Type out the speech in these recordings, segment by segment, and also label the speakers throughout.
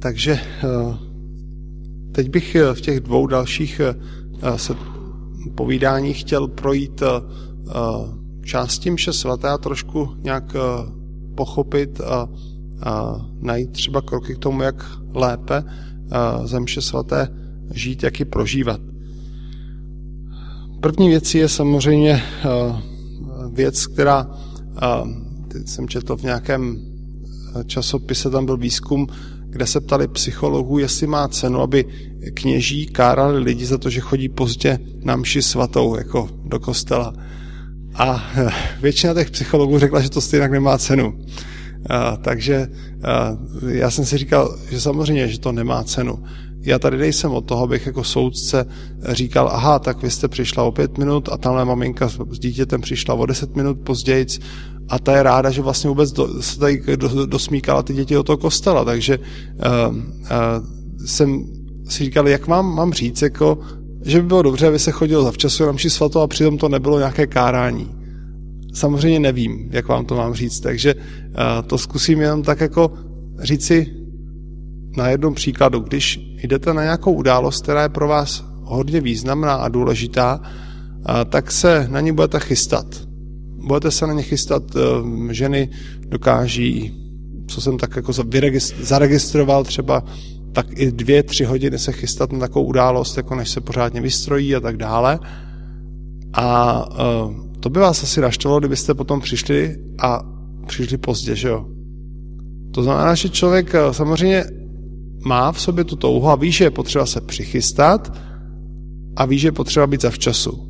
Speaker 1: Takže teď bych v těch 2 dalších povídáních chtěl projít částí mše svaté a trošku nějak pochopit a najít třeba kroky k tomu, jak lépe ze mše svaté žít, jak ji prožívat. První věcí je samozřejmě věc, která teď jsem četl v nějakém časopise, tam byl výzkum, kde se ptali psychologů, jestli má cenu, aby kněží kárali lidi za to, že chodí pozdě na mši svatou, jako do kostela. A většina těch psychologů řekla, že to stejně nemá cenu. Takže já jsem si říkal, že samozřejmě, že to nemá cenu. Já tady nejsem od toho, abych jako soudce říkal, aha, tak vy jste přišla o 5 minut a tamhle maminka s dítětem přišla o 10 minut pozdějc a ta je ráda, že vlastně vůbec se tady dosmíkala ty děti do toho kostela. Takže jsem si říkal, jak mám říct, jako, že by bylo dobře, aby se chodilo zavčasu na mši svatou a přitom to nebylo nějaké kárání. Samozřejmě nevím, jak vám to mám říct, takže to zkusím jenom tak jako říci na jednom příkladu. Když jdete na nějakou událost, která je pro vás hodně významná a důležitá, tak se na ní budete chystat. Budete se na ně chystat, ženy dokáží, co jsem tak jako zaregistroval třeba, tak i 2-3 hodiny se chystat na takovou událost, jako než se pořádně vystrojí a tak dále. A to by vás asi naštvalo, kdybyste potom přišli pozdě, že jo? To znamená, že člověk samozřejmě má v sobě tu touhu a ví, že je potřeba se přichystat a ví, že je potřeba být zavčasu.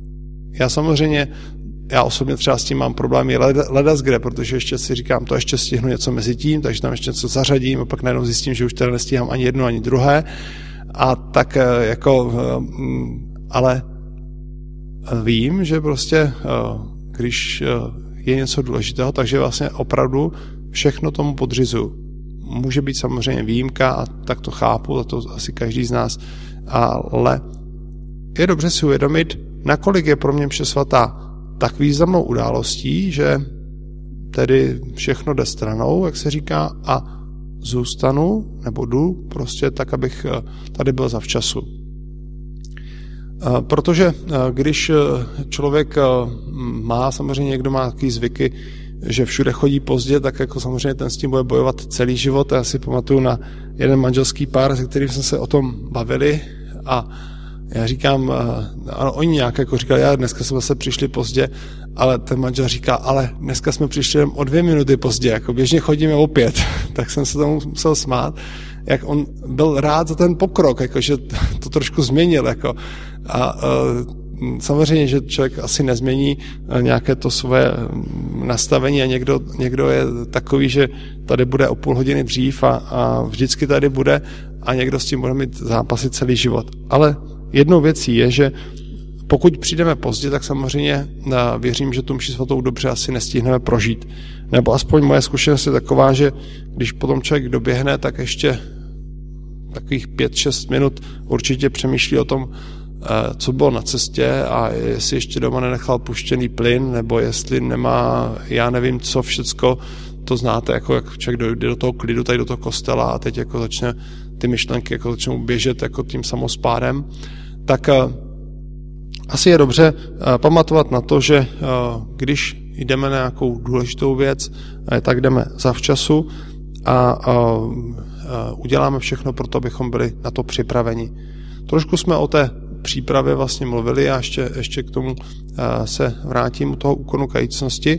Speaker 1: Já osobně třeba s tím mám problémy ledas kde, protože ještě si říkám, to ještě stihnu něco mezi tím, takže tam ještě něco zařadím a pak najednou zjistím, že už teda nestíhám ani jedno, ani druhé. A tak jako, ale vím, že prostě, když je něco důležitého, takže vlastně opravdu všechno tomu podřizuju. Může být samozřejmě výjimka a tak to chápu, za to asi každý z nás, ale je dobře si uvědomit, nakolik je pro mě mše svatá tak významnou událostí, že tedy všechno jde stranou, jak se říká, a zůstanu, nebo jdu prostě tak, abych tady byl zavčasu. Protože když člověk má, samozřejmě někdo má takový zvyky, že všude chodí pozdě, tak jako samozřejmě ten s tím bude bojovat celý život. Já si pamatuju na jeden manželský pár, se kterým jsme se o tom bavili a já říkám, ano, oni nějak jako říkali, dneska jsme se přišli pozdě, ale ten manžel říká, ale dneska jsme přišli jen o 2 minuty pozdě, jako běžně chodíme o 5. Tak jsem se tomu musel smát, jak on byl rád za ten pokrok, jako, že to trošku změnil. Jako. A samozřejmě, že člověk asi nezmění nějaké to svoje nastavení a někdo je takový, že tady bude o půl hodiny dřív a vždycky tady bude a někdo s tím bude mít zápasy celý život. Ale jednou věcí je, že pokud přijdeme pozdě, tak samozřejmě věřím, že tu mši svatou dobře asi nestihneme prožít. Nebo aspoň moje zkušenost je taková, že když potom člověk doběhne, tak ještě takových 5-6 minut určitě přemýšlí o tom, co bylo na cestě a jestli ještě doma nenechal puštěný plyn, nebo jestli nemá, já nevím co všecko, to znáte, jako jak člověk dojde do toho klidu, tady do toho kostela a teď jako začne ty myšlenky jako začnou běžet jako tím samospádem, tak asi je dobře pamatovat na to, že když jdeme na nějakou důležitou věc, tak jdeme zavčasu a uděláme všechno pro to, abychom byli na to připraveni. Trošku jsme o té přípravě vlastně mluvili a ještě k tomu se vrátím u toho úkonu kajícnosti.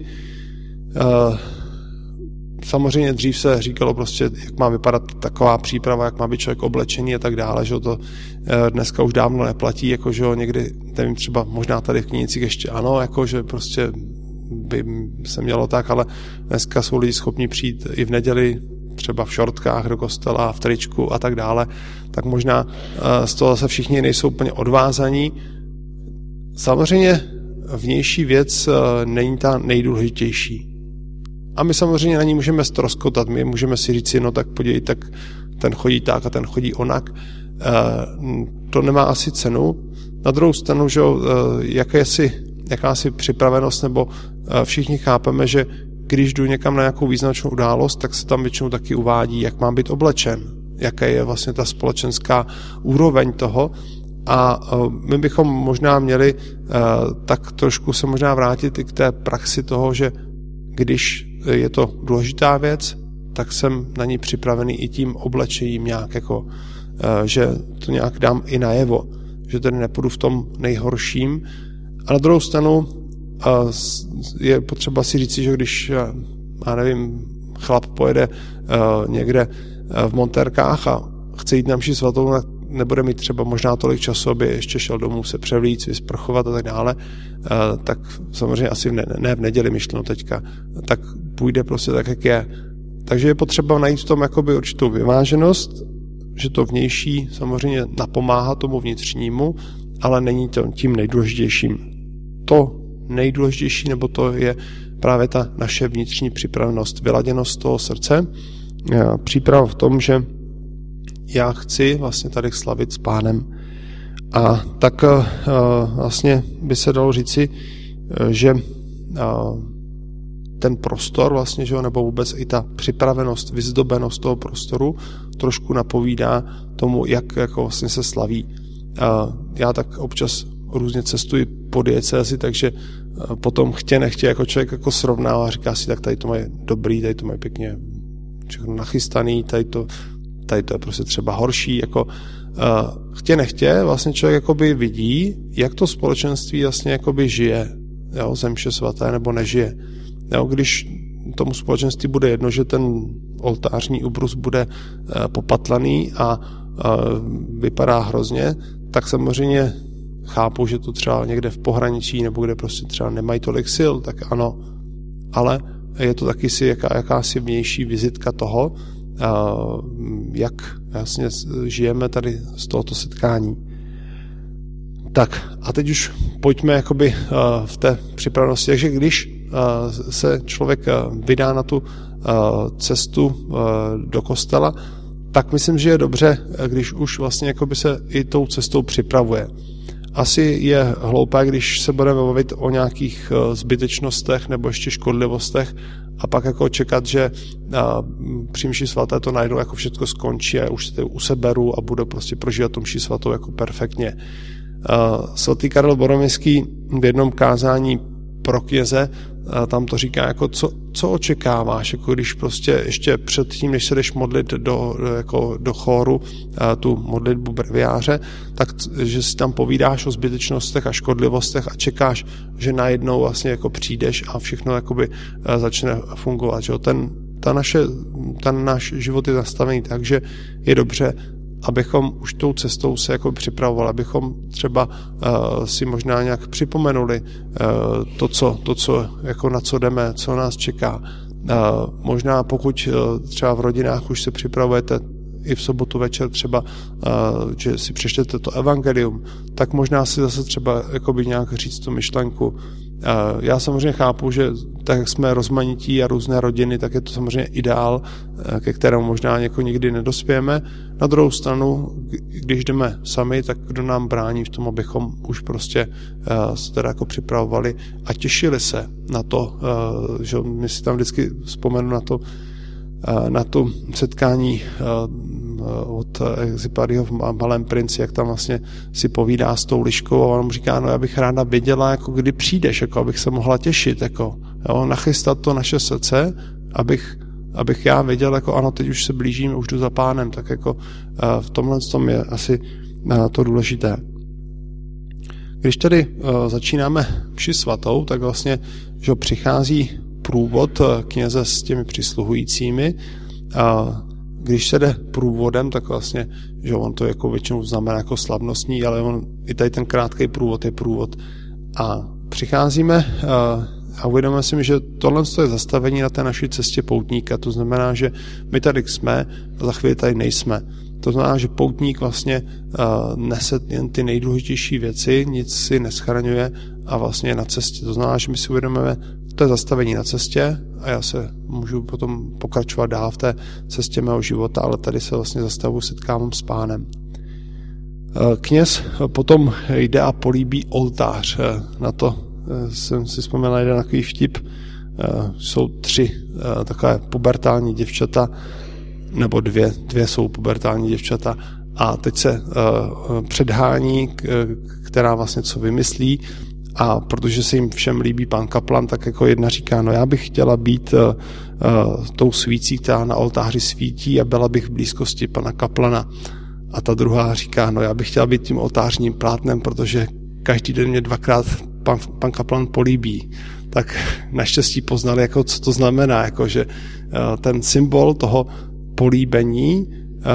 Speaker 1: Samozřejmě dřív se říkalo prostě, jak má vypadat taková příprava, jak má být člověk oblečený a tak dále, že to dneska už dávno neplatí, jako že někdy, nevím, třeba možná tady v knížecích ještě ano, jako že prostě by se mělo tak, ale dneska jsou lidi schopni přijít i v neděli třeba v šortkách do kostela, v tričku a tak dále, tak možná z toho zase všichni nejsou úplně odvázaní. Samozřejmě vnější věc není ta nejdůležitější. A my samozřejmě na ní můžeme ztroskotat, my můžeme si říct, no tak podívej, tak ten chodí tak a ten chodí onak. To nemá asi cenu. Na druhou stranu, že jakási připravenost, nebo všichni chápeme, že když jdu někam na nějakou význačnou událost, tak se tam většinou taky uvádí, jak mám být oblečen, jaká je vlastně ta společenská úroveň toho. A my bychom možná měli tak trošku se možná vrátit i k té praxi toho, že když je to důležitá věc, tak jsem na ní připravený i tím oblečením nějak, jako, že to nějak dám i najevo, že tedy nepůjdu v tom nejhorším. A na druhou stranu je potřeba si říci, že když, já nevím, chlap pojede někde v montérkách a chce jít na mši svatou, nebude mít třeba možná tolik času, aby ještě šel domů se převlíct, vysprchovat a tak dále, tak samozřejmě asi ne v neděli myšleno teďka, tak půjde prostě tak, jak je. Takže je potřeba najít v tom jakoby určitou vyváženost, že to vnější samozřejmě napomáhá tomu vnitřnímu, ale není to tím nejdůležitějším. To nejdůležitější, nebo to je právě ta naše vnitřní připravenost, vyladěnost toho srdce, příprava v tom, že já chci vlastně tady slavit s Pánem. A tak vlastně by se dalo říci, že ten prostor vlastně, že, nebo vůbec i ta připravenost, vyzdobenost toho prostoru trošku napovídá tomu, jak jako vlastně se slaví. Já tak občas různě cestuji po diecézi, takže potom nechtě jako člověk jako srovnává a říká si, tak tady to mají dobrý, tady to mají pěkně všechno nachystaný, tady to je prostě třeba horší, jako nechtě vlastně člověk jakoby vidí, jak to společenství vlastně jakoby žije, jo, ze mše svaté nebo nežije. Jo, když tomu společenství bude jedno, že ten oltářní ubrus bude popatlaný a vypadá hrozně, tak samozřejmě chápu, že to třeba někde v pohraničí nebo kde prostě třeba nemají tolik sil, tak ano, ale je to taky si jakási vnější vizitka toho, jak vlastně žijeme tady z tohoto setkání. Tak a teď už pojďme jakoby v té připravenosti. Takže když se člověk vydá na tu cestu do kostela, tak myslím, že je dobře, když už vlastně jakoby se i tou cestou připravuje. Asi je hloupé, když se budeme bavit o nějakých zbytečnostech nebo ještě škodlivostech a pak jako čekat, že při mši svaté to najednou jako všechno skončí a už se useberu a budu prostě prožívat tu mši svatou jako perfektně. Svatý Karel Boromejský v jednom kázání pro kněze tam to říká, jako co očekáváš, jako když prostě ještě předtím, než se jdeš modlit do chóru tu modlitbu breviáře, tak že si tam povídáš o zbytečnostech a škodlivostech a čekáš, že najednou vlastně jako přijdeš a všechno jakoby začne fungovat. Že? Ten náš život je nastavený tak, že je dobře, abychom už tou cestou se jako připravovali, abychom třeba si možná nějak připomenuli to, co jako na co jdeme, co nás čeká. Možná pokud třeba v rodinách už se připravujete i v sobotu večer třeba, že si přečtete to evangelium, tak možná si zase třeba jakoby nějak říct tu myšlenku. Já samozřejmě chápu, že tak, jak jsme rozmanití a různé rodiny, tak je to samozřejmě ideál, ke kterému možná jako nikdy nedospějeme. Na druhou stranu, když jdeme sami, tak kdo nám brání v tom, abychom už prostě se teda jako připravovali a těšili se na to, že my si tam vždycky vzpomenu na to setkání od Exupéryho v Malém princi, jak tam vlastně si povídá s tou liškou a on mu říká, no já bych ráda věděla, jako kdy přijdeš, jako abych se mohla těšit, jako, jo, nachystat to naše srdce, abych já věděl, jako ano, teď už se blížím, už jdu za Pánem, tak jako v tomhle tom je asi to důležité. Když tedy začínáme mši svatou, tak vlastně, že přichází průvod kněze s těmi přisluhujícími. Když se jde průvodem, tak vlastně, že on to jako většinou znamená jako slavnostní, ale i tady ten krátký průvod je průvod. A přicházíme a uvědomíme si, že tohle je zastavení na té naší cestě poutníka. To znamená, že my tady jsme a za chvíli tady nejsme. To znamená, že poutník vlastně nese jen ty nejdůležitější věci, nic si neschraňuje a vlastně je na cestě. To znamená, že my si uvědomíme, to je zastavení na cestě a já se můžu potom pokračovat dál v té cestě mého života, ale tady se vlastně zastavuji, setkávám s Pánem. Kněz potom jde a políbí oltář. Na to jsem si vzpomněl jeden takový vtip. Jsou 3 takové pubertální děvčata nebo dvě jsou pubertální děvčata a teď se předhání, která vlastně co vymyslí, a protože se jim všem líbí pan kaplan, tak jako jedna říká, no já bych chtěla být tou svící, která na oltáři svítí a byla bych v blízkosti pana kaplana. A ta druhá říká, no já bych chtěla být tím oltářním plátnem, protože každý den mě dvakrát pan kaplan políbí. Tak naštěstí poznali, jako, co to znamená, jako, že ten symbol toho políbení,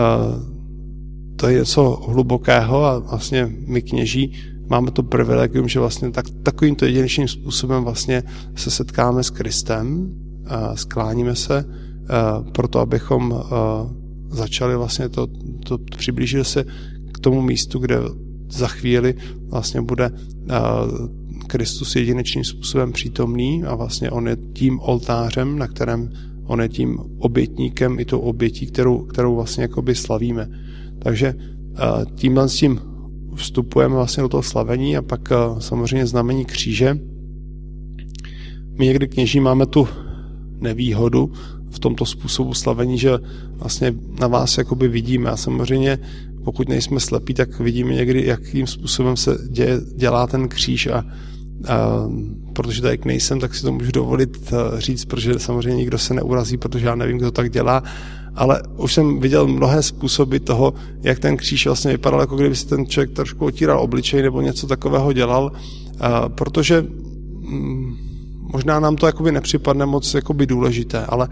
Speaker 1: to je něco hlubokého a vlastně my kněží máme to privilegium, že vlastně takovýmto jedinečným způsobem vlastně se setkáme s Kristem, skláníme se proto, abychom začali vlastně to přiblížili se k tomu místu, kde za chvíli vlastně bude Kristus jedinečným způsobem přítomný a vlastně on je tím oltářem, na kterém on je tím obětníkem i tou obětí, kterou vlastně jakoby slavíme. Takže tímhle s tím vstupujeme vlastně do toho slavení a pak samozřejmě znamení kříže. My někdy kněží máme tu nevýhodu v tomto způsobu slavení, že vlastně na vás jakoby vidíme a samozřejmě pokud nejsme slepí, tak vidíme někdy, jakým způsobem se dělá ten kříž a protože tady nejsem, tak si to můžu dovolit říct, protože samozřejmě nikdo se neurazí, protože já nevím, kdo tak dělá, ale už jsem viděl mnohé způsoby toho, jak ten kříž vlastně vypadal, jako kdyby si ten člověk trošku otíral obličej nebo něco takového dělal, protože možná nám to jakoby nepřipadne moc jakoby důležité, ale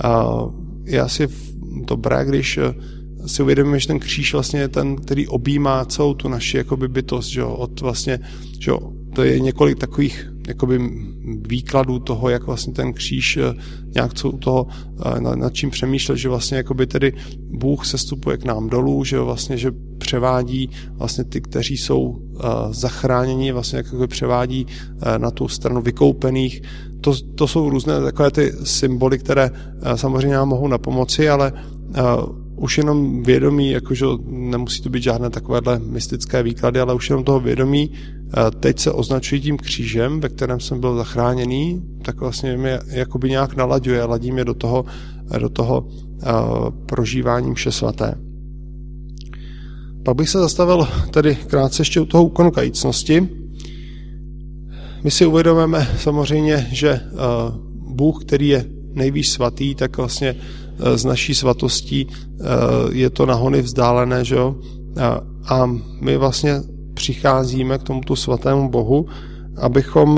Speaker 1: je asi dobré, když si uvědomíme, že ten kříž vlastně je ten, který objímá celou tu naši jakoby bytost, že jo, od vlastně, že jo, to je několik takových jakoby výkladů toho, jak vlastně ten kříž nějak co toho, nad čím přemýšlet, že vlastně jakoby tedy Bůh sestupuje k nám dolů, že vlastně, že převádí vlastně ty, kteří jsou zachráněni, vlastně jakoby převádí na tu stranu vykoupených. To jsou různé takové ty symboly, které samozřejmě nám mohou napomoci, ale už jenom vědomí, jakože nemusí to být žádné takovéhle mystické výklady, ale už jenom toho vědomí, teď se označují tím křížem, ve kterém jsem byl zachráněný, tak vlastně mě jakoby nějak nalaďuje, ladí mě do toho prožívání mše svaté. Pak bych se zastavil tady krátce ještě u toho úkonu kajícnosti. My si uvědomujeme samozřejmě, že Bůh, který je nejvíc svatý, tak vlastně z naší svatostí je to na hony vzdálené, že jo? A my vlastně přicházíme k tomuto svatému Bohu, abychom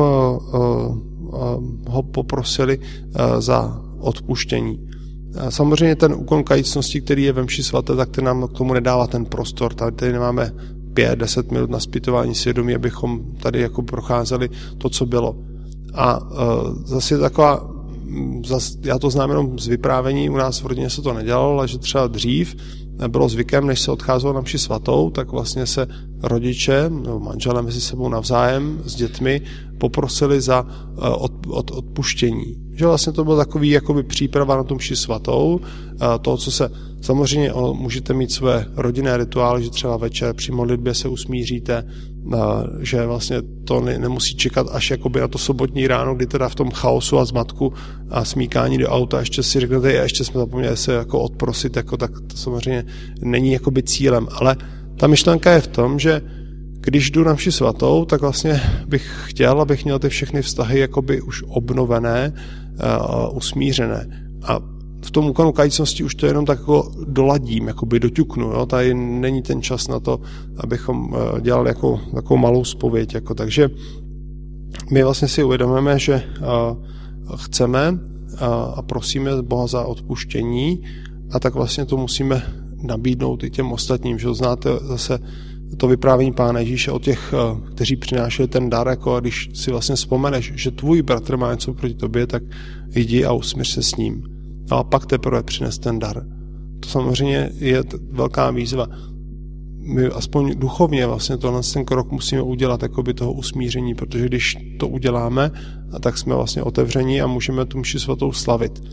Speaker 1: ho poprosili za odpuštění. Samozřejmě ten úkon kajícnosti, který je ve mši svaté, tak ten nám k tomu nedává ten prostor. Tady nemáme 5-10 minut na zpytování svědomí, abychom tady jako procházeli to, co bylo. A zase taková, já to znám jenom z vyprávění, u nás v rodině se to nedělalo, ale že třeba dřív bylo zvykem, než se odcházelo na mši svatou, tak vlastně se rodiče nebo manželé mezi sebou navzájem s dětmi poprosili za odpuštění. Že vlastně to bylo takový jakoby příprava na tu mši svatou, toho, co se samozřejmě můžete mít své rodinné rituály, že třeba večer při modlitbě se usmíříte, že vlastně to nemusí čekat až jakoby na to sobotní ráno, kdy teda v tom chaosu a zmatku a smíkání do auta ještě si řeknete, ještě jsme zapomněli se jako odprosit, jako, tak to samozřejmě není jakoby cílem, ale ta myšlenka je v tom, že když jdu na mši svatou, tak vlastně bych chtěl, abych měl ty všechny vztahy jakoby už obnovené, usmířené. A v tom úkonu kajícnosti už to jenom tak jako doladím, jakoby doťuknu. Jo? Tady není ten čas na to, abychom dělali jako takovou malou zpověď. Jako. Takže my vlastně si uvědomujeme, že chceme a prosíme Boha za odpuštění a tak vlastně to musíme nabídnout i těm ostatním. Že znáte zase to vyprávění Pána Ježíše o těch, kteří přinášeli ten dar, jako a když si vlastně vzpomeneš, že tvůj bratr má něco proti tobě, tak jdi a usmíř se s ním. A pak teprve přines ten dar. To samozřejmě je velká výzva. My aspoň duchovně vlastně ten krok musíme udělat jakoby toho usmíření, protože když to uděláme, tak jsme vlastně otevření a můžeme tu mši svatou slavit.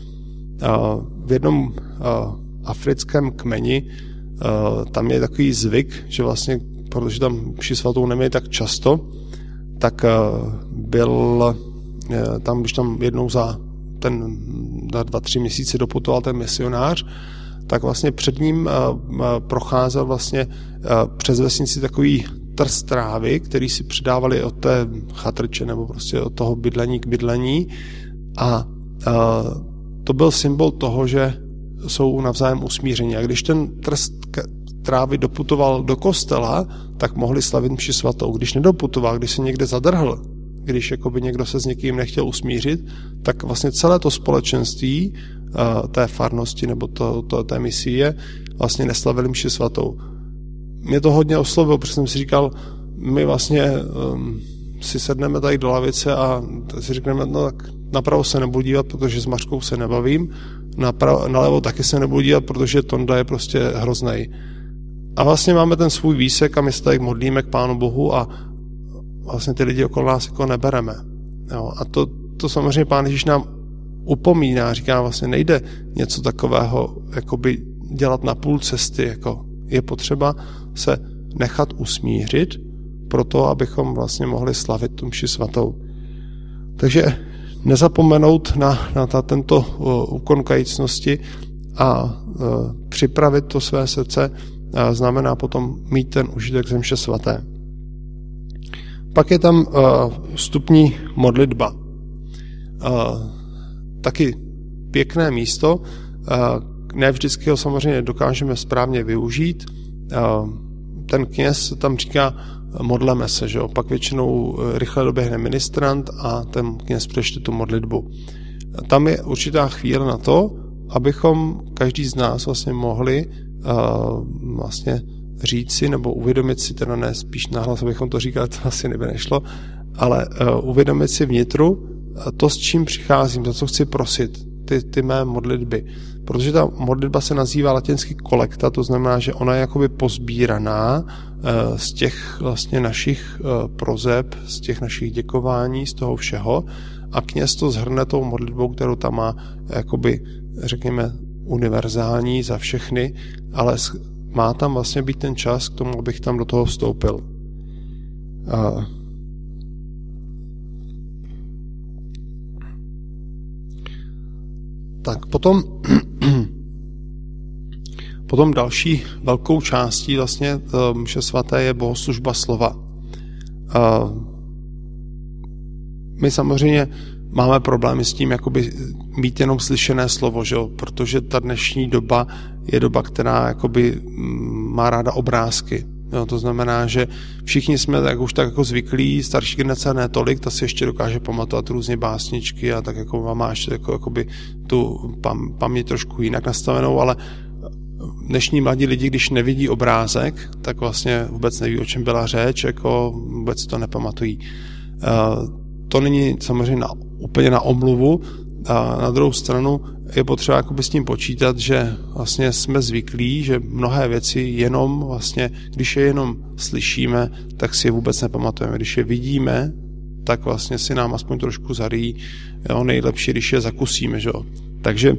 Speaker 1: V jednom africkém kmeni tam je takový zvyk, že vlastně, protože tam mši svatou neměli tak často, tak byl tam, když tam jednou za 2-3 měsíce doputoval ten misionář, tak vlastně před ním procházel vlastně přes vesnici takový trst trávy, který si přidávali od té chatrče nebo prostě od toho bydlení k bydlení a to byl symbol toho, že jsou navzájem usmíření. A když ten trst trávy doputoval do kostela, tak mohli slavit mši svatou. Když nedoputoval, když se někde zadrhl, když jakoby někdo se s někým nechtěl usmířit, tak vlastně celé to společenství té farnosti nebo té misie vlastně neslavili mši svatou. Mě to hodně oslovilo, protože jsem si říkal, my vlastně si sedneme tady do lavice a si řekneme, no tak napravo se nebudu dívat, protože s Mařkou se nebavím, nalevo taky se nebudu dívat, protože Tonda je prostě hroznej. A vlastně máme ten svůj výsek a my se tady modlíme k Pánu Bohu a vlastně ty lidi okolo nás jako nebereme. Jo, a to samozřejmě Pán Ježíš nám upomíná, říká vlastně nejde něco takového jakoby dělat na půl cesty, jako je potřeba se nechat usmířit proto, abychom vlastně mohli slavit tu mši svatou. Takže nezapomenout na tento úkon kajícnosti a připravit to své srdce znamená potom mít ten užitek ze mše svaté. Pak je tam vstupní modlitba. Taky pěkné místo, ne vždycky ho samozřejmě dokážeme správně využít. Ten kněz tam říká, modleme se, že jo? Pak většinou rychle doběhne ministrant a ten kněz přečte tu modlitbu. Tam je určitá chvíle na to, abychom každý z nás vlastně mohli vlastně říct si nebo uvědomit si, teda ne spíš nahlas, abychom to říkali, to asi neby nešlo, ale uvědomit si vnitru to, s čím přicházím, za co chci prosit, ty mé modlitby. Protože ta modlitba se nazývá latinsky kolekta, to znamená, že ona je jakoby pozbíraná z těch vlastně našich prozeb, z těch našich děkování, z toho všeho a kněz to shrne tou modlitbou, kterou tam má jakoby, řekněme, univerzální za všechny, ale má tam vlastně být ten čas k tomu, abych tam do toho vstoupil. Tak potom další velkou částí vlastně mše svaté je bohoslužba slova. My samozřejmě máme problémy s tím, jakoby mít jenom slyšené slovo, že jo? Protože ta dnešní doba je doba, která jakoby má ráda obrázky. Jo? To znamená, že všichni jsme už tak jako zvyklí, starší generace ne tolik, ta si ještě dokáže pamatovat různě básničky a tak jako má ještě jakoby tu paměť trošku jinak nastavenou, ale dnešní mladí lidi, když nevidí obrázek, tak vlastně vůbec neví, o čem byla řeč, jako vůbec to nepamatují. To není samozřejmě úplně na omluvu, a na druhou stranu je potřeba jakoby s tím počítat, že vlastně jsme zvyklí, že mnohé věci jenom vlastně, když je jenom slyšíme, tak si je vůbec nepamatujeme. Když je vidíme, tak vlastně si nám aspoň trošku zaryjí. Nejlepší, když je zakusíme. Že? Takže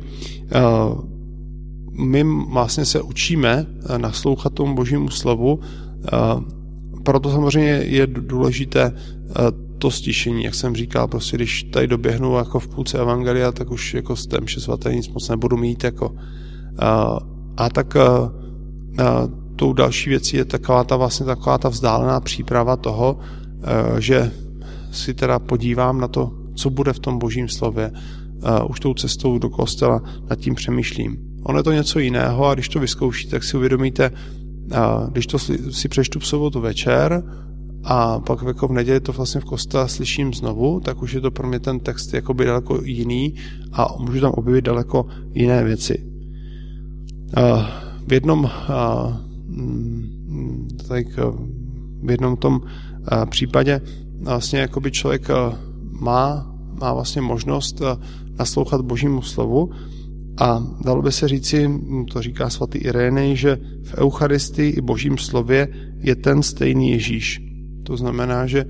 Speaker 1: my vlastně se učíme naslouchat tomu Božímu slovu, proto samozřejmě je důležité to stišení, jak jsem říkal, prostě když tady doběhnu jako v půlce evangelia, tak už jako z té mše svaté nic moc nebudu mít. Jako. A tak tou další věcí je taková ta vzdálená příprava toho, že si teda podívám na to, co bude v tom Božím slově. Už tou cestou do kostela nad tím přemýšlím. Ono je to něco jiného a když to vyzkoušíte, tak si uvědomíte, když to si přečtu v sobotu večer a pak jako v neděli to vlastně v kostele slyším znovu, tak už je to pro mě ten text jakoby daleko jiný a můžu tam objevit daleko jiné věci. V jednom tom případě vlastně jakoby člověk má vlastně možnost naslouchat Božímu slovu a dalo by se říci, to říká svatý Irénej, že v Eucharistii i Božím slově je ten stejný Ježíš. To znamená, že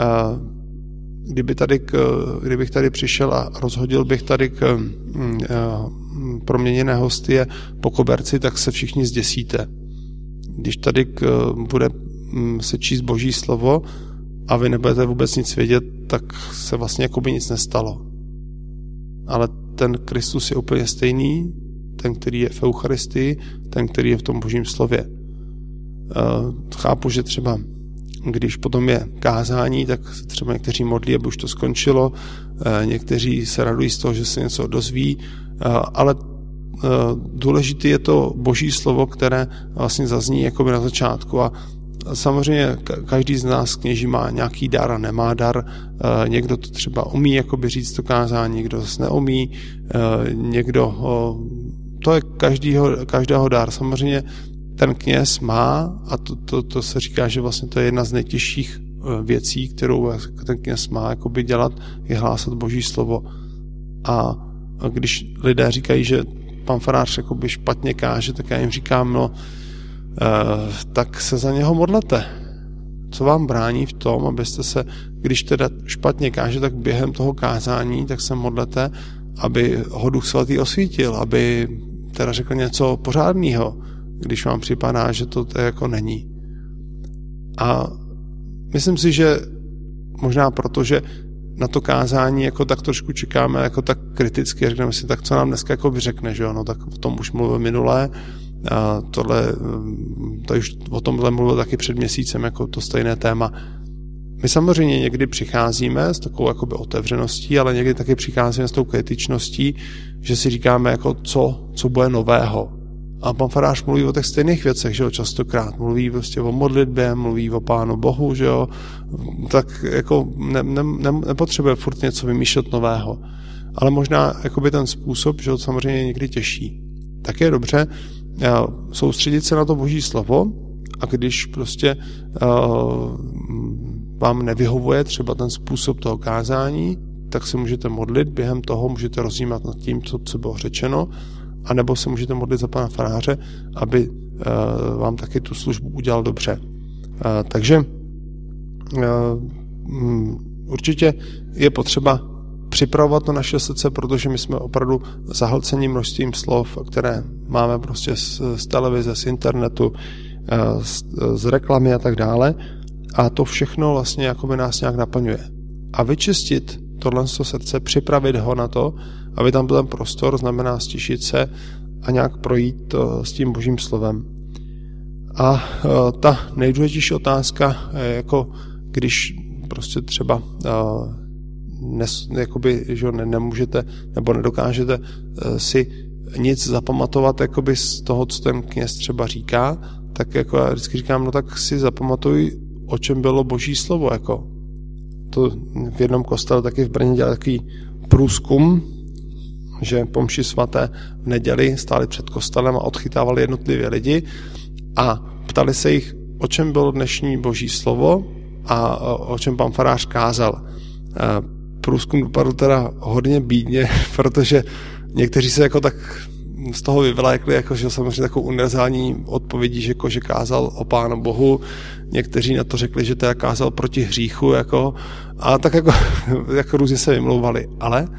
Speaker 1: kdybych tady přišel a rozhodil bych tady k proměněné hostie po koberci, tak se všichni zděsíte. Když tady bude se číst Boží slovo a vy nebudete vůbec nic vědět, tak se vlastně jakoby nic nestalo. Ale ten Kristus je úplně stejný, ten, který je v Eucharistii, ten, který je v tom Božím slově. Chápu, že třeba když potom je kázání, tak se třeba někteří modlí, aby už to skončilo, někteří se radují z toho, že se něco dozví, ale důležité je to Boží slovo, které vlastně zazní jakoby na začátku a samozřejmě každý z nás kněží má nějaký dar a nemá dar, někdo to třeba umí jakoby říct to kázání, někdo zase neumí, někdo, to je každého dar. Samozřejmě ten kněz má, a to se říká, že vlastně to je jedna z nejtěžších věcí, kterou ten kněz má jakoby dělat, je hlásat Boží slovo. A když lidé říkají, že pan farář jakoby špatně káže, tak já jim říkám, tak se za něho modlete. Co vám brání v tom, abyste se, když teda špatně káže, tak během toho kázání, tak se modlete, aby ho Duch Svatý osvítil, aby teda řekl něco pořádného, když vám připadá, že to jako není. A myslím si, že možná proto, že na to kázání jako tak trošku čekáme jako tak kriticky a řekneme si, tak co nám dneska jako vyřekne, že jo, no tak o tom už mluvil minulé, a to už o tomhle mluvil taky před měsícem, jako to stejné téma. My samozřejmě někdy přicházíme s takovou jakoby otevřeností, ale někdy taky přicházíme s tou kritičností, že si říkáme jako co bude nového. A pan farář mluví o těch stejných věcech, že jo, častokrát mluví prostě o modlitbě, mluví o Pánu Bohu, že jo, tak jako nepotřebuje furt něco vymýšlet nového. Ale možná jakoby ten způsob, že jo, samozřejmě někdy těžší. Tak je dobře soustředit se na to Boží slovo a když prostě vám nevyhovuje třeba ten způsob toho kázání, tak se můžete modlit, během toho můžete rozjímat nad tím, co bylo řečeno, anebo se můžete modlit za pana faráře, aby vám taky tu službu udělal dobře. Takže určitě je potřeba připravovat to naše srdce, protože my jsme opravdu zahlceni množstvím slov, které máme prostě z televize, z internetu, z reklamy a tak dále. A to všechno vlastně jakoby nás nějak naplňuje. A vyčistit tohle srdce, připravit ho na to, aby tam byl ten prostor, znamená stišit se a nějak projít s tím Božím slovem. A ta nejdůležitější otázka, jako když prostě třeba že nemůžete nebo nedokážete si nic zapamatovat jakoby z toho, co ten kněz třeba říká, tak jako já vždycky říkám, no tak si zapamatuj, o čem bylo Boží slovo. Jako. To v jednom kostele taky v Brně dělali takový průzkum, že po mši svaté v neděli stáli před kostelem a odchytávali jednotlivě lidi a ptali se jich, o čem bylo dnešní Boží slovo a o čem pan farář kázal. Průzkum dopadl teda hodně bídně, protože někteří se jako tak z toho vyvlékli, jako, že samozřejmě takovou univerzální odpovědí, že kázal o Pánu Bohu, někteří na to řekli, že teda kázal proti hříchu, jako, a tak jako různě se vymlouvali, ale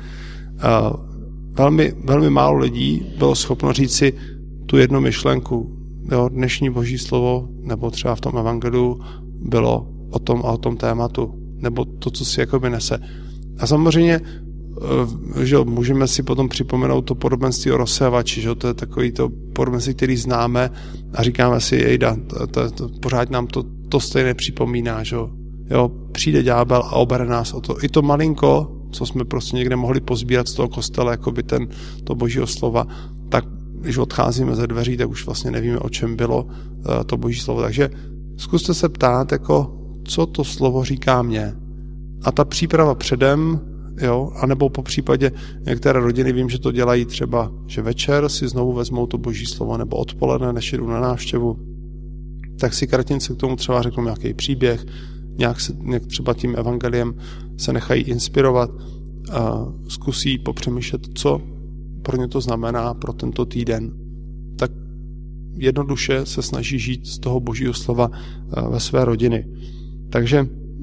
Speaker 1: velmi, velmi málo lidí bylo schopno říct si tu jednu myšlenku. Jo, dnešní Boží slovo, nebo třeba v tom evangeliu bylo o tom a o tom tématu, nebo to, co si jakoby nese. A samozřejmě, že můžeme si potom připomenout to podobenství o rozsévači, že to je takový to podobenství, který známe a říkáme si, jejda, pořád nám to stejně připomíná, že jo, přijde ďábel a obere nás o to. I to malinko, co jsme prostě někde mohli pozbírat z toho kostela, jakoby to Božího slova, tak když odcházíme ze dveří, tak už vlastně nevíme, o čem bylo to Boží slovo. Takže zkuste se ptát, jako, co to slovo říká mně. A ta příprava předem, jo, anebo po případě některé rodiny, vím, že to dělají třeba, že večer si znovu vezmou to Boží slovo, nebo odpoledne, než jdu na návštěvu, tak si kratince k tomu třeba řeknou nějaký příběh, nějak třeba tím evangeliem se nechají inspirovat a zkusí popřemýšlet, co pro ně to znamená pro tento týden. Tak jednoduše se snaží žít z toho Božího slova ve své rodiny. Takže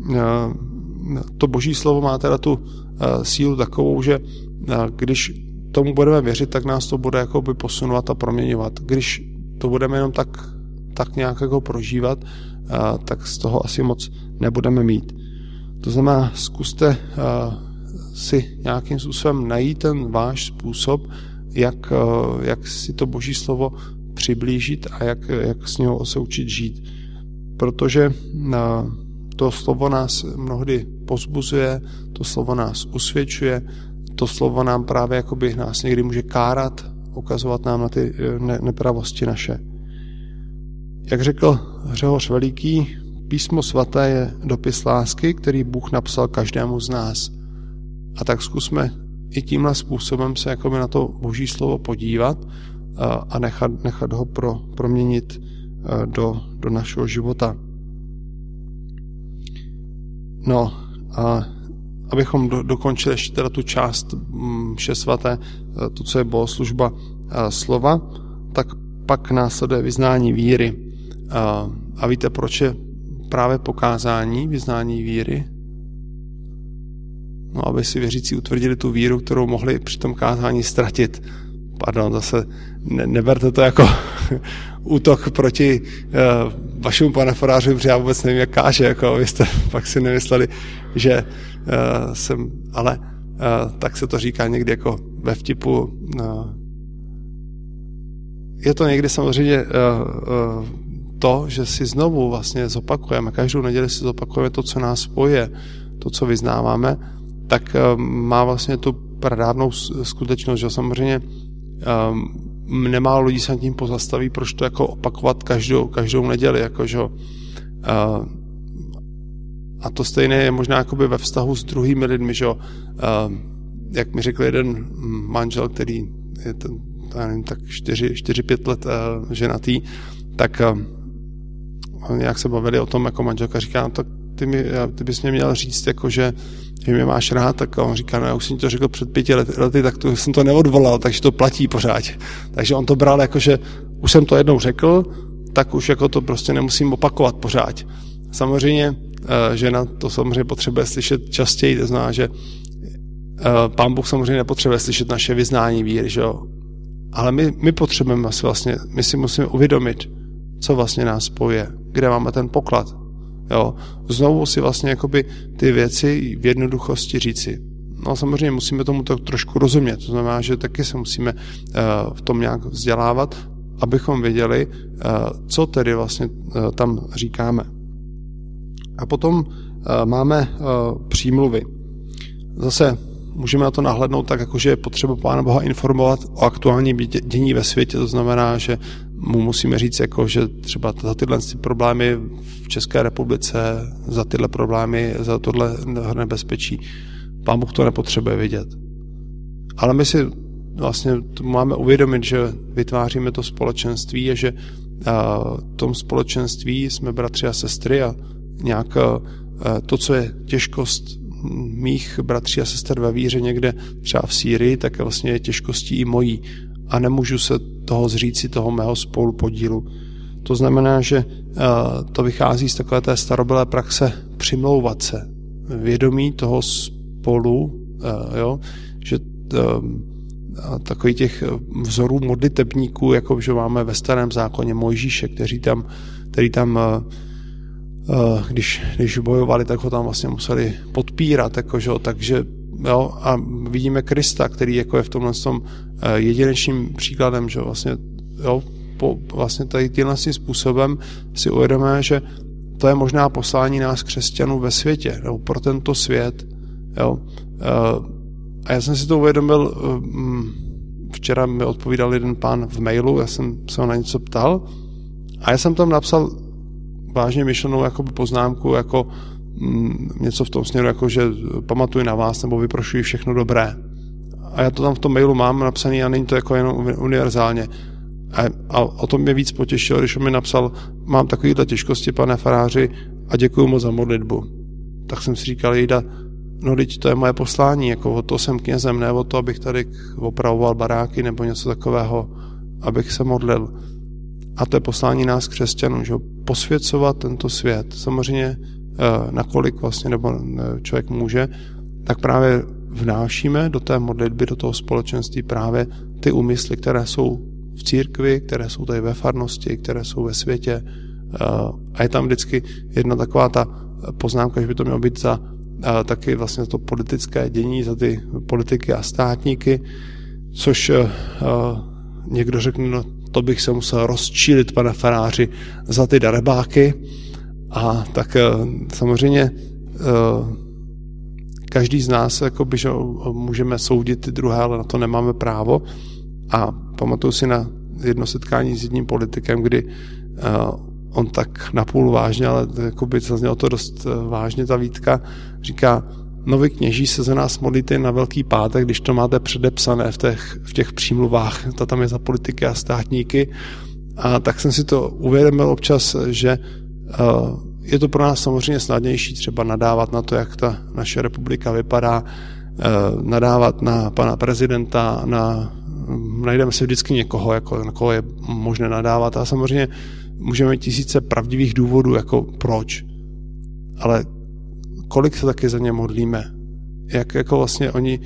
Speaker 1: to Boží slovo má teda tu sílu takovou, že když tomu budeme věřit, tak nás to bude jakoby posunovat a proměňovat. Když to budeme jenom tak nějak jako prožívat, tak z toho asi moc nebudeme mít. To znamená, zkuste si nějakým způsobem najít ten váš způsob, jak si to Boží slovo přiblížit a jak z něho se učit žít. Protože to slovo nás mnohdy povzbuzuje, to slovo nás usvědčuje, to slovo nám právě jakoby nás někdy může kárat, ukazovat nám na ty nepravosti naše. Jak řekl Řehoř Veliký, Písmo svaté je dopis lásky, který Bůh napsal každému z nás. A tak zkusme i tímhle způsobem se jakoby na to Boží slovo podívat a nechat ho proměnit do našeho života. No a abychom dokončili ještě teda tu část mše svaté, to, co je bohoslužba slova, tak pak následuje vyznání víry. A víte, proč je právě pokázání, vyznání víry? No, aby si věřící utvrdili tu víru, kterou mohli při tom kázání ztratit. Pardon, zase neberte to jako útok proti vašemu pane faráři, protože já vůbec nevím, jak káže, jako vy jste pak si nemysleli, že jsem, ale tak se to říká někdy jako ve vtipu. Je to někdy samozřejmě to, že si znovu vlastně zopakujeme, každou neděli si zopakujeme to, co nás spojuje, to, co vyznáváme, tak má vlastně tu pradávnou skutečnost, že samozřejmě nemálo lidí se nad tím pozastaví, proč to jako opakovat každou neděli, jakože a to stejné je možná jakoby ve vztahu s druhými lidmi, že jak mi řekl jeden manžel, který je tak 4-5 let ženatý, tak nějak se bavili o tom, jako manželka říká, no, tak ty bys mě měl říct, jako, že mě máš rád, tak on říká, no já už jsem to řekl před 5 lety, tak to jsem to neodvolal, takže to platí pořád. Takže on to bral jako, že už jsem to jednou řekl, tak už jako to prostě nemusím opakovat pořád. Samozřejmě žena to samozřejmě potřebuje slyšet častěji, to znamená, že Pán Bůh samozřejmě nepotřebuje slyšet naše vyznání víry, že jo? Ale my potřebujeme vlastně, my si musíme uvědomit, co vlastně nás spojuje, kde máme ten poklad. Jo? Znovu si vlastně jakoby ty věci v jednoduchosti říci. No samozřejmě musíme tomu to trošku rozumět, to znamená, že taky se musíme v tom nějak vzdělávat, abychom věděli, co tedy vlastně tam říkáme. A potom máme přímluvy. Zase můžeme na to nahlédnout tak, jakože je potřeba Pána Boha informovat o aktuálním dění ve světě. To znamená, že mu musíme říct, jako, že třeba za tyhle problémy v České republice, za tyhle problémy, za tohle nebezpečí. Pán Bůh to nepotřebuje vidět. Ale my si vlastně máme uvědomit, že vytváříme to společenství a že v tom společenství jsme bratři a sestry a nějak to, co je těžkost mých bratří a sester ve víře někde třeba v Sýrii, tak vlastně je těžkostí i mojí. A nemůžu se toho zříci, toho mého spolupodílu. To znamená, že to vychází z takové té starobylé praxe přimlouvat se. Vědomí toho spolu, jo, že takových těch vzorů modlitebníků, jako že máme ve Starém zákoně Mojžíše, který tam když bojovali, tak ho tam vlastně museli podpírat, jakože, takže jo, a vidíme Krista, který jako je v tomhle tom jedinečným příkladem, že vlastně, jo, vlastně tady tímhle způsobem si uvědomíme, že to je možná poslání nás křesťanů ve světě, nebo pro tento svět, jo. A já jsem si to uvědomil, včera mi odpovídal jeden pán v mailu, já jsem se ho na něco ptal a já jsem tam napsal vážně myšlenou jako poznámku, jako něco v tom směru, jako že pamatuj na vás nebo vyprošuji všechno dobré. A já to tam v tom mailu mám napsaný a není to jako jenom univerzálně. A o tom mě víc potěšilo, když on mi napsal, mám takovýhle těžkosti, pane faráři, a děkuju moc za modlitbu. Tak jsem si říkal, Jejda, no teď to je moje poslání, jako o to jsem knězem, ne o to, abych tady opravoval baráky nebo něco takového, abych se modlil. A to je poslání nás křesťanů, že posvěcovat tento svět. Samozřejmě nakolik vlastně nebo člověk může, tak právě vnášíme do té modlitby, do toho společenství právě ty úmysly, které jsou v církvi, které jsou tady ve farnosti, které jsou ve světě. A je tam vždycky jedna taková ta poznámka, že by to mělo být taky vlastně to politické dění, za ty politiky a státníky, což někdo řekne, no to bych se musel rozčílit, pane faráři, za ty darebáky. A tak samozřejmě každý z nás jakoby, že můžeme soudit ty druhé, ale na to nemáme právo. A pamatuju si na jedno setkání s jedním politikem, kdy on tak napůl vážně, ale jakoby zaznělo to dost vážně, ta výtka, říká, no vy kněží se za nás modlíte na Velký pátek, když to máte předepsané v těch přímluvách, to tam je za politiky a státníky. A tak jsem si to uvědomil občas, že je to pro nás samozřejmě snadnější třeba nadávat na to, jak ta naše republika vypadá, nadávat na pana prezidenta, najdeme si vždycky někoho, na koho je možné nadávat a samozřejmě můžeme mít tisíce pravdivých důvodů, jako proč. Ale kolik se taky za ně modlíme? Jak jako vlastně oni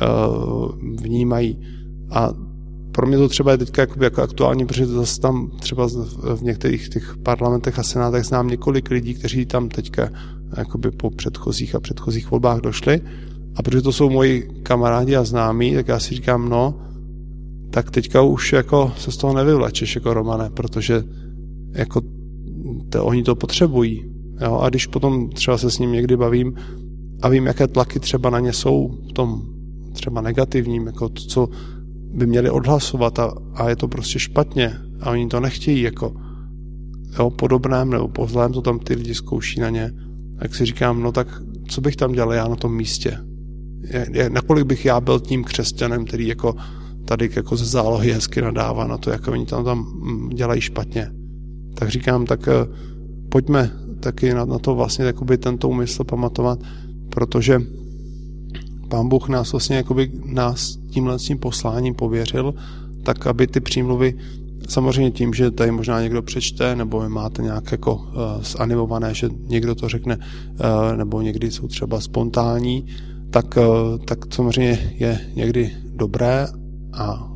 Speaker 1: vnímají? A pro mě to třeba je teďka jako aktuální, protože zase tam třeba v některých těch parlamentech a senátech znám několik lidí, kteří tam teďka jakoby po předchozích volbách došli. A protože to jsou moji kamarádi a známí, tak já si říkám, no, tak teďka už jako se z toho nevyvlečeš jako Romane, protože jako oni to potřebují. Jo? A když potom třeba se s ním někdy bavím a vím, jaké tlaky třeba na ně jsou v tom třeba negativním, jako to, co by měli odhlasovat a je to prostě špatně a oni to nechtějí jako po dobrém nebo po zlém, to tam ty lidi zkouší na ně. Tak si říkám, no tak co bych tam dělal já na tom místě? Nakolik bych já byl tím křesťanem, který jako tady jako ze zálohy hezky nadává na to, jak oni tam dělají špatně. Tak říkám, tak pojďme taky na to vlastně jakoby tento úmysl pamatovat, protože Pán Bůh nás vlastně jakoby nás tímhle s tím posláním pověřil, tak aby ty přímluvy, samozřejmě tím, že tady možná někdo přečte, nebo máte nějak jako zanimované, že někdo to řekne, nebo někdy jsou třeba spontánní, tak samozřejmě je někdy dobré a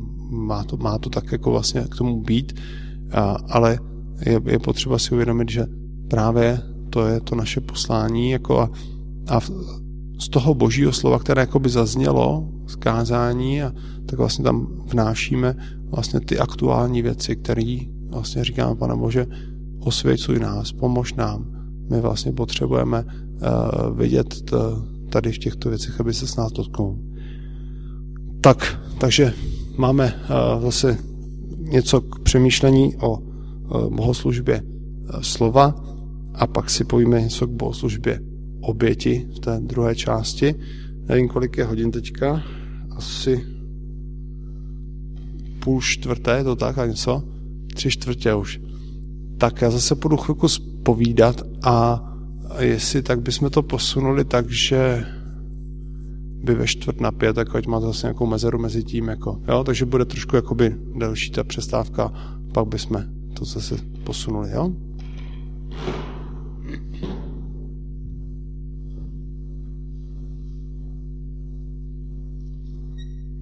Speaker 1: má to tak jako vlastně k tomu být, ale je potřeba si uvědomit, že právě to je to naše poslání jako a z toho božího slova, které jakoby zaznělo z kázání, a tak vlastně tam vnášíme vlastně ty aktuální věci, které vlastně říkáme, Pane Bože, osvěcuj nás, pomož nám. My vlastně potřebujeme vidět tady v těchto věcech, aby se s nás dotknul. Takže máme zase něco k přemýšlení o bohoslužbě slova a pak si povíme něco k bohoslužbě oběti v té druhé části. Nevím, kolik je hodin teďka. Asi 3:30, to tak a něco? 3:45 už. Tak já zase půjdu chvilku zpovídat a jestli tak bychom to posunuli tak, že by ve 4:45, tak ať máte zase nějakou mezeru mezi tím, jako, jo? Takže bude trošku jakoby delší ta přestávka, pak bychom to zase posunuli, jo?